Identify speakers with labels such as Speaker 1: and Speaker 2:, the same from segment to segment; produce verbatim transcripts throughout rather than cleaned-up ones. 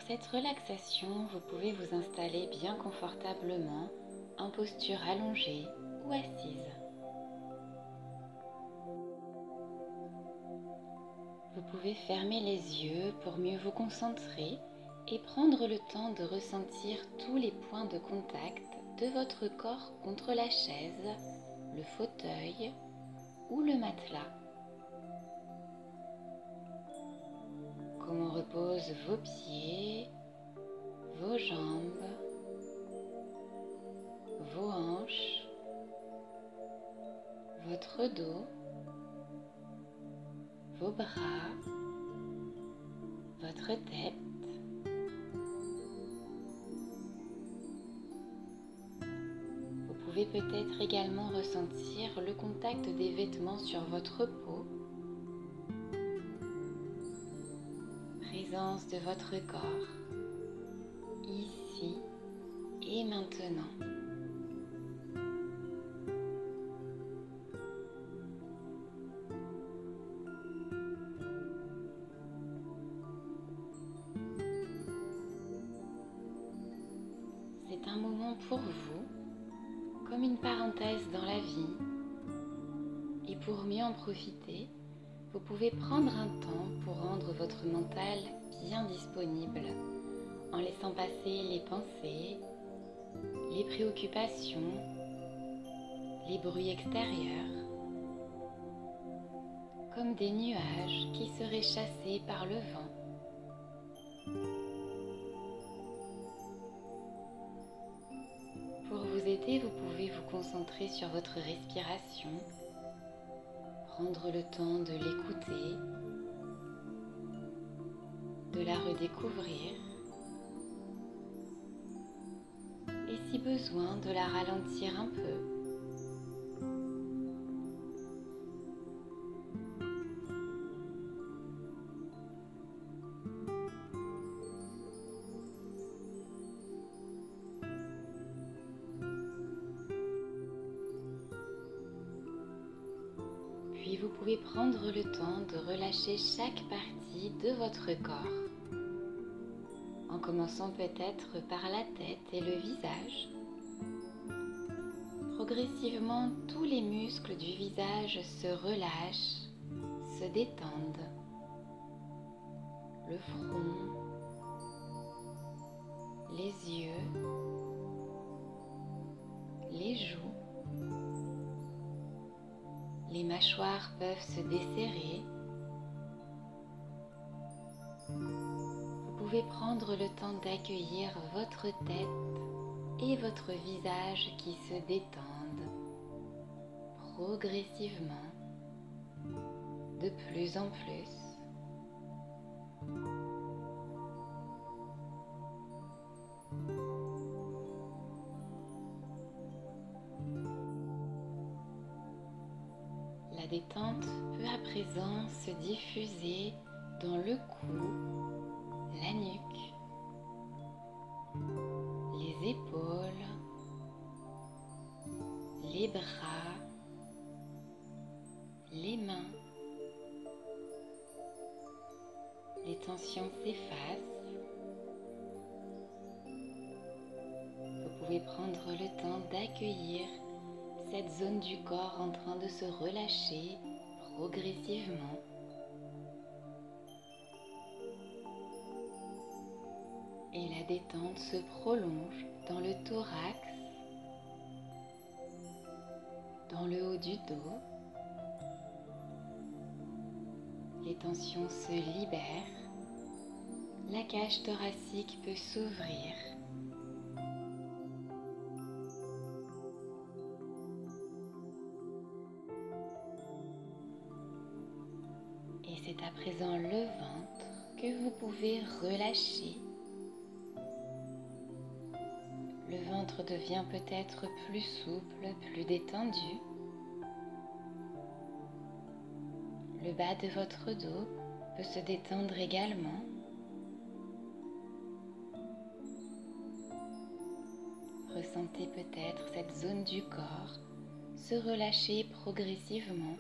Speaker 1: cette relaxation, vous pouvez vous installer bien confortablement en posture allongée ou assise. Vous pouvez fermer les yeux pour mieux vous concentrer et prendre le temps de ressentir tous les points de contact de votre corps contre la chaise, le fauteuil ou le matelas. Comment reposent vos pieds, vos jambes, vos hanches, votre dos, vos bras, votre tête. Vous pouvez peut-être également ressentir le contact des vêtements sur votre peau, présence de votre corps, ici et maintenant. C'est un moment pour vous, comme une parenthèse dans la vie. Et pour mieux en profiter, vous pouvez prendre un temps pour rendre votre mental bien disponible, en laissant passer les pensées, les préoccupations, les bruits extérieurs, comme des nuages qui seraient chassés par le vent. Pour vous aider, vous pouvez vous concentrer sur votre respiration, prendre le temps de l'écouter, de la redécouvrir et si besoin de la ralentir un peu. Puis vous pouvez prendre le temps de relâcher chaque partie de votre corps, en commençant peut-être par la tête et le visage. Progressivement, tous les muscles du visage se relâchent, se détendent. Le front, les yeux, les joues. Les mâchoires peuvent se desserrer. Vous pouvez prendre le temps d'accueillir votre tête et votre visage qui se détendent progressivement, de plus en plus. La détente peut à présent se diffuser dans le cou, la nuque, les épaules, les bras, les mains. Les tensions s'effacent. Vous pouvez prendre le temps d'accueillir cette zone du corps en train de se relâcher progressivement. Et la détente se prolonge dans le thorax, dans le haut du dos. Les tensions se libèrent. La cage thoracique peut s'ouvrir. Et c'est à présent le ventre que vous pouvez relâcher. Le ventre devient peut-être plus souple, plus détendu. Le bas de votre dos peut se détendre également. Ressentez peut-être cette zone du corps se relâcher progressivement.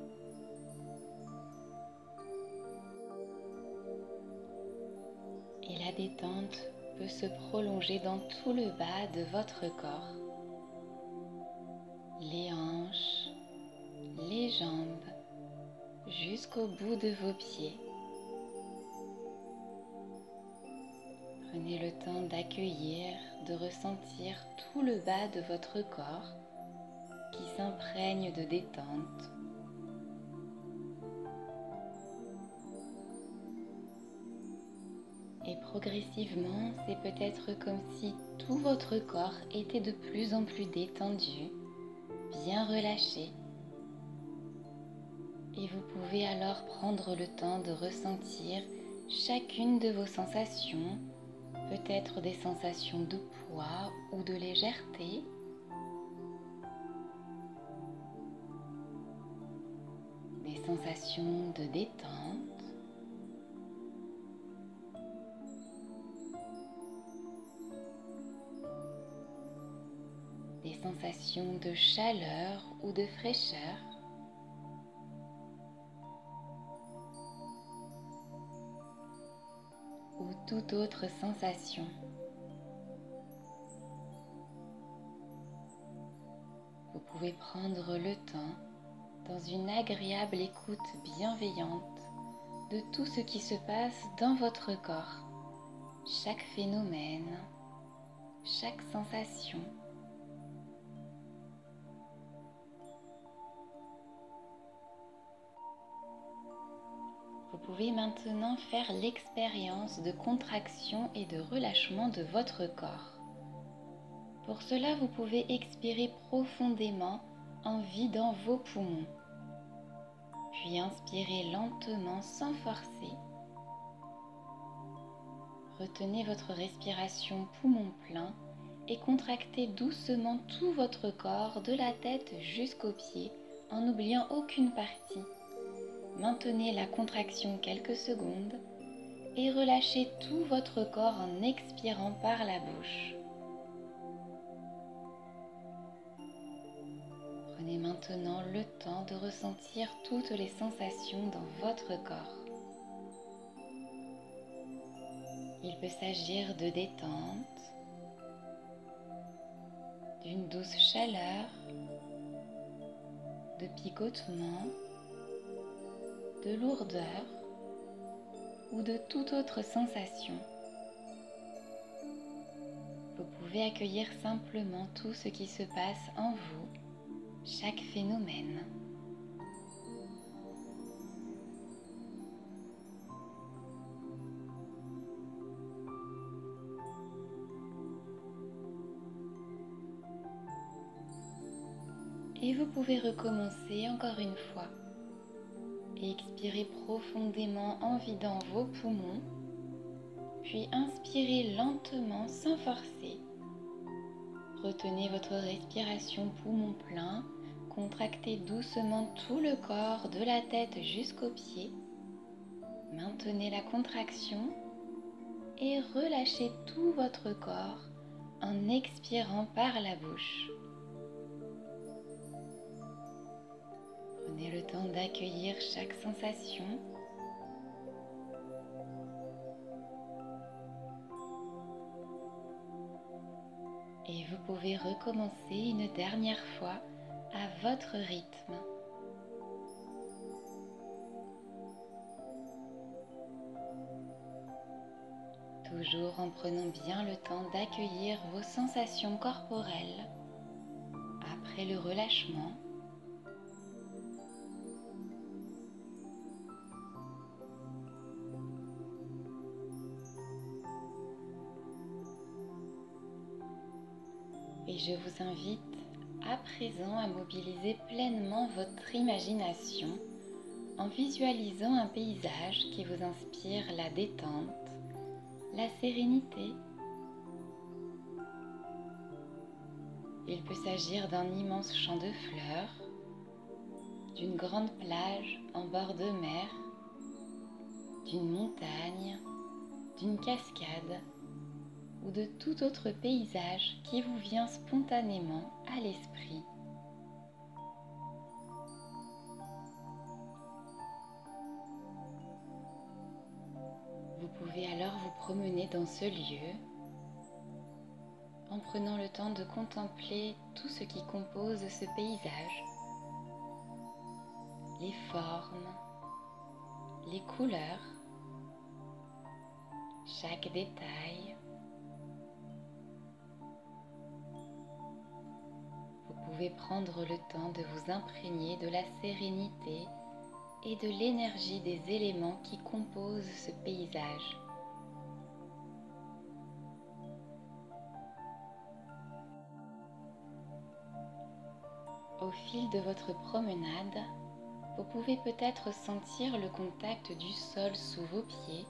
Speaker 1: Et La détente peut se prolonger dans tout le bas de votre corps, les hanches, les jambes, jusqu'au bout de vos pieds. Prenez le temps d'accueillir, de ressentir tout le bas de votre corps qui s'imprègne de détente. Et progressivement, c'est peut-être comme si tout votre corps était de plus en plus détendu, bien relâché. Et vous pouvez alors prendre le temps de ressentir chacune de vos sensations, peut-être des sensations de poids ou de légèreté. Des sensations de détente. Des sensations de chaleur ou de fraîcheur. Ou toute autre sensation. Vous pouvez prendre le temps, dans une agréable écoute bienveillante, de tout ce qui se passe dans votre corps, chaque phénomène, chaque sensation. Vous pouvez maintenant faire l'expérience de contraction et de relâchement de votre corps. Pour cela, vous pouvez expirer profondément en vidant vos poumons, puis inspirez lentement sans forcer. Retenez votre respiration poumon plein et contractez doucement tout votre corps de la tête jusqu'aux pieds en n'oubliant aucune partie. Maintenez la contraction quelques secondes et relâchez tout votre corps en expirant par la bouche. Prenez maintenant le temps de ressentir toutes les sensations dans votre corps. Il peut s'agir de détente, d'une douce chaleur, de picotement, de lourdeur ou de toute autre sensation. Vous pouvez accueillir simplement tout ce qui se passe en vous, chaque phénomène. Et vous pouvez recommencer encore une fois. Expirez profondément en vidant vos poumons, puis inspirez lentement sans forcer. Retenez votre respiration poumon plein, contractez doucement tout le corps de la tête jusqu'aux pieds. Maintenez la contraction et relâchez tout votre corps en expirant par la bouche. Prenez le temps d'accueillir chaque sensation. Et vous pouvez recommencer une dernière fois à votre rythme. Toujours en prenant bien le temps d'accueillir vos sensations corporelles après le relâchement. Et je vous invite à présent à mobiliser pleinement votre imagination en visualisant un paysage qui vous inspire la détente, la sérénité. Il peut s'agir d'un immense champ de fleurs, d'une grande plage en bord de mer, d'une montagne, d'une cascade ou de tout autre paysage qui vous vient spontanément à l'esprit. Vous Vous pouvez alors vous promener dans ce lieu en prenant le temps de contempler tout ce qui compose ce paysage, les formes, les couleurs, chaque détail. Vous pouvez prendre le temps de vous imprégner de la sérénité et de l'énergie des éléments qui composent ce paysage. Au fil de votre promenade, vous pouvez peut-être sentir le contact du sol sous vos pieds.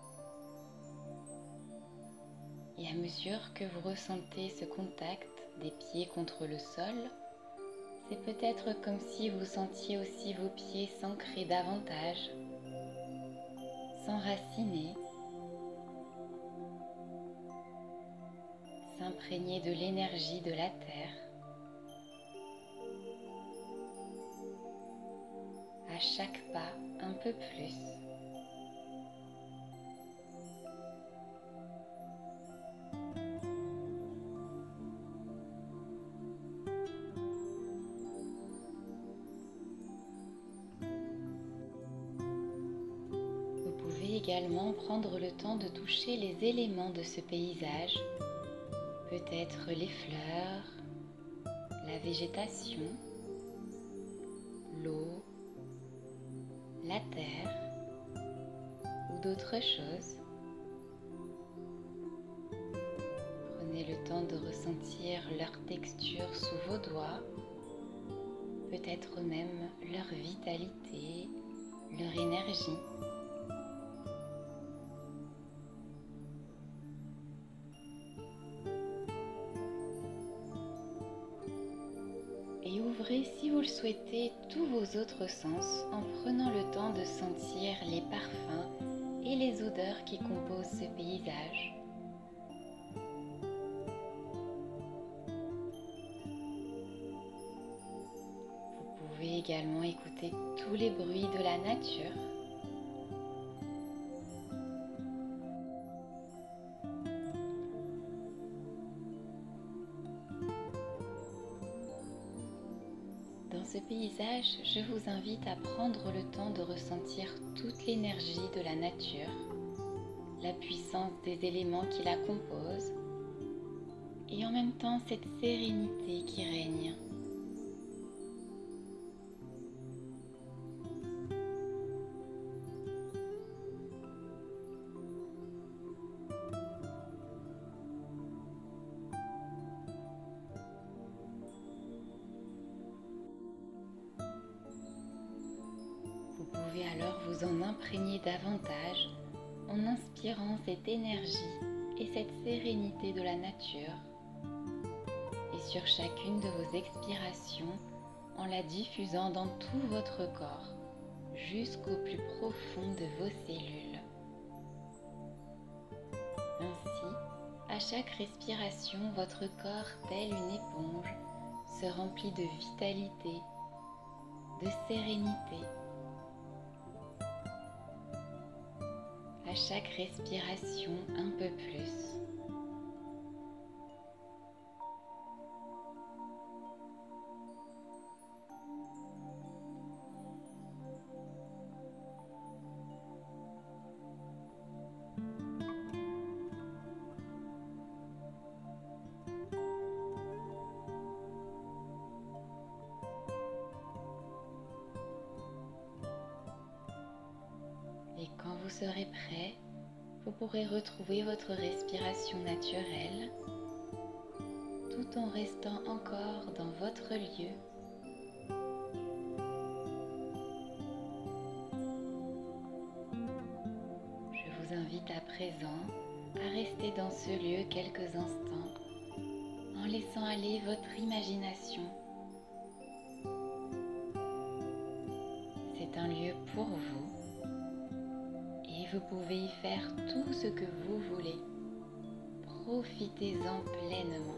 Speaker 1: Et à mesure que vous ressentez ce contact des pieds contre le sol, c'est peut-être comme si vous sentiez aussi vos pieds s'ancrer davantage, s'enraciner, s'imprégner de l'énergie de la terre. À chaque pas, un peu plus. Vous pouvez également prendre le temps de toucher les éléments de ce paysage, peut-être les fleurs, la végétation, l'eau, la terre ou d'autres choses. Prenez le temps de ressentir leur texture sous vos doigts, peut-être même leur vitalité, leur énergie. Et ouvrez, si vous le souhaitez, tous vos autres sens en prenant le temps de sentir les parfums et les odeurs qui composent ce paysage. Vous pouvez également écouter tous les bruits de la nature. Dans ce paysage, je vous invite à prendre le temps de ressentir toute l'énergie de la nature, la puissance des éléments qui la composent et en même temps cette sérénité qui règne. Vous pouvez alors vous en imprégner davantage en inspirant cette énergie et cette sérénité de la nature et sur chacune de vos expirations en la diffusant dans tout votre corps jusqu'au plus profond de vos cellules. Ainsi, à chaque respiration, votre corps, tel une éponge, se remplit de vitalité, de sérénité. À chaque respiration, un peu plus. Et quand vous serez prêt, vous pourrez retrouver votre respiration naturelle tout en restant encore dans votre lieu. Je vous invite à présent à rester dans ce lieu quelques instants en laissant aller votre imagination. C'est un lieu pour vous. Et vous pouvez y faire tout ce que vous voulez. Profitez-en pleinement.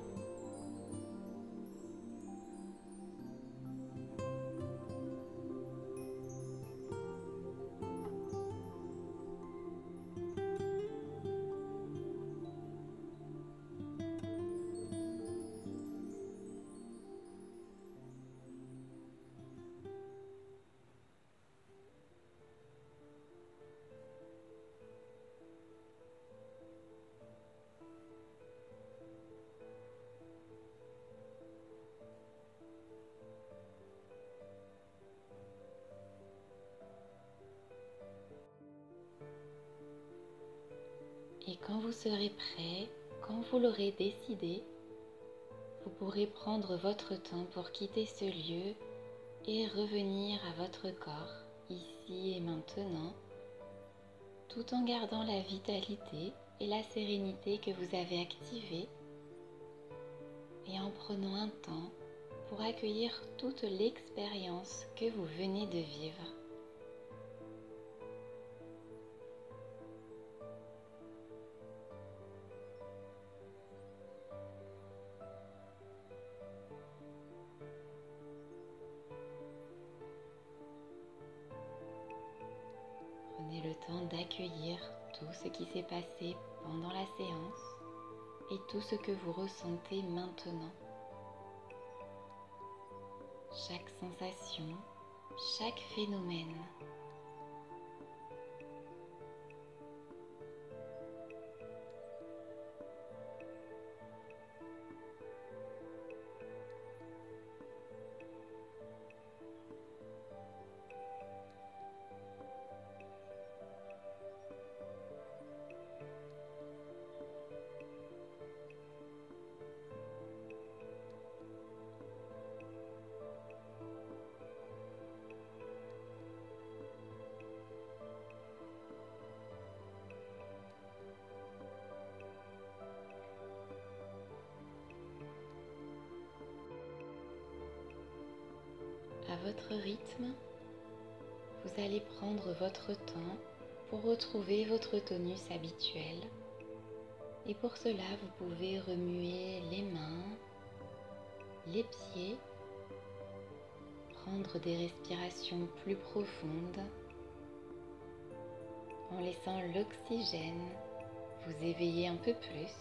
Speaker 1: Et quand vous serez prêt, quand vous l'aurez décidé, vous pourrez prendre votre temps pour quitter ce lieu et revenir à votre corps, ici et maintenant, tout en gardant la vitalité et la sérénité que vous avez activées et en prenant un temps pour accueillir toute l'expérience que vous venez de vivre. Prenez le temps d'accueillir tout ce qui s'est passé pendant la séance et tout ce que vous ressentez maintenant. Chaque sensation, chaque phénomène. À votre rythme, vous allez prendre votre temps pour retrouver votre tonus habituel. Et pour cela, vous pouvez remuer les mains, les pieds, prendre des respirations plus profondes en laissant l'oxygène vous éveiller un peu plus.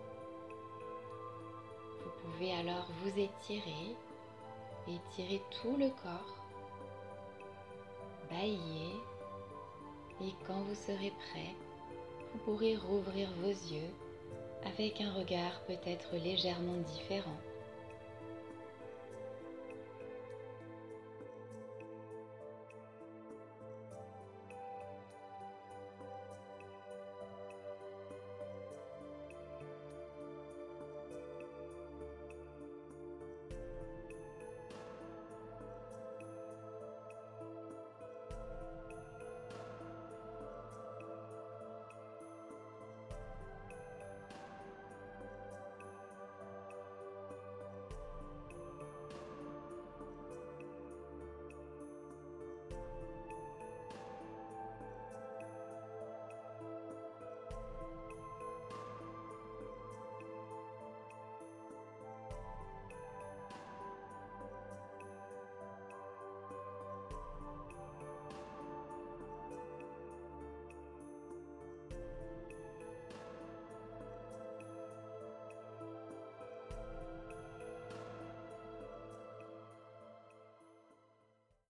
Speaker 1: Vous pouvez alors vous étirer. Étirez tout le corps, bâillez, et quand vous serez prêt, vous pourrez rouvrir vos yeux avec un regard peut-être légèrement différent.